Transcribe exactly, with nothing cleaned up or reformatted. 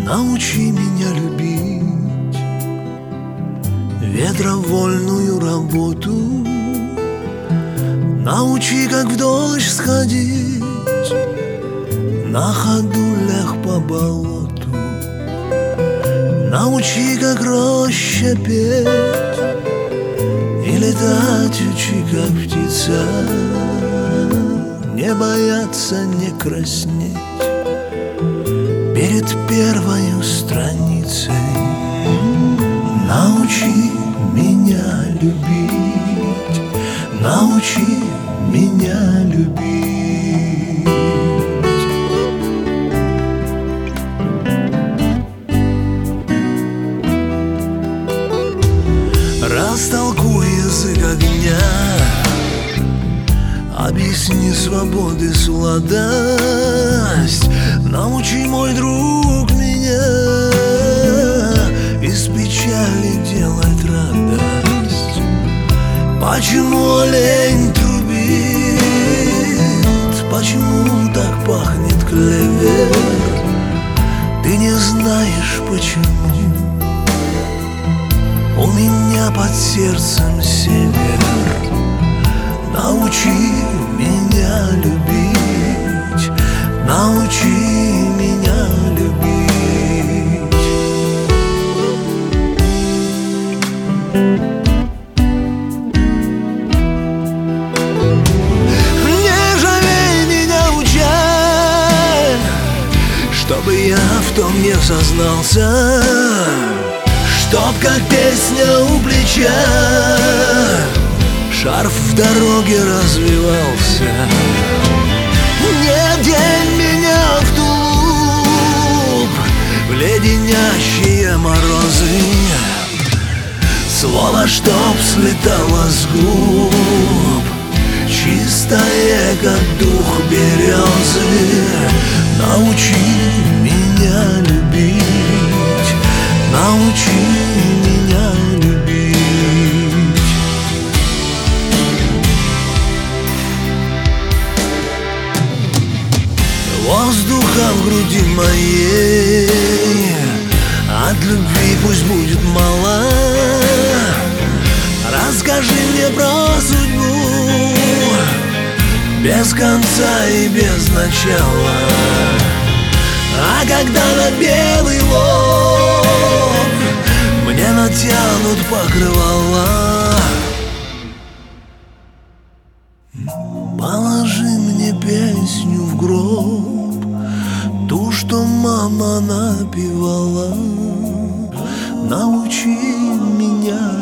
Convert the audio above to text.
научи меня любить ветровольную работу, научи, как в дождь сходить, на ходулях по болоту, научи, как роща петь, и летать учи, как птица, не бояться, не краснеть перед первой страницей. Научи меня любить, научи меня любить. Растолкуй язык огня, объясни свободы сладость, научи, мой друг, меня из печали делать радость. Почему олень трубит, почему так пахнет клевер? Ты не знаешь, почему у меня под сердцем север. Научи меня любить, научи меня любить. Не жалей меня, учай, чтобы я в том не сознался, чтоб как песня у плеча шарф в дороге развивался. Не день меня в тулуп, в леденящие морозы, слово, чтоб слетало с губ, чистое, как дух березы. Научи меня любить, научи меня любить. Воздуха в груди моей от любви пусть будет мало. Расскажи мне про судьбу без конца и без начала. А когда на белый лоб мне натянут покрывала, положи мне песню в гроб, ту, что мама напевала. Научи меня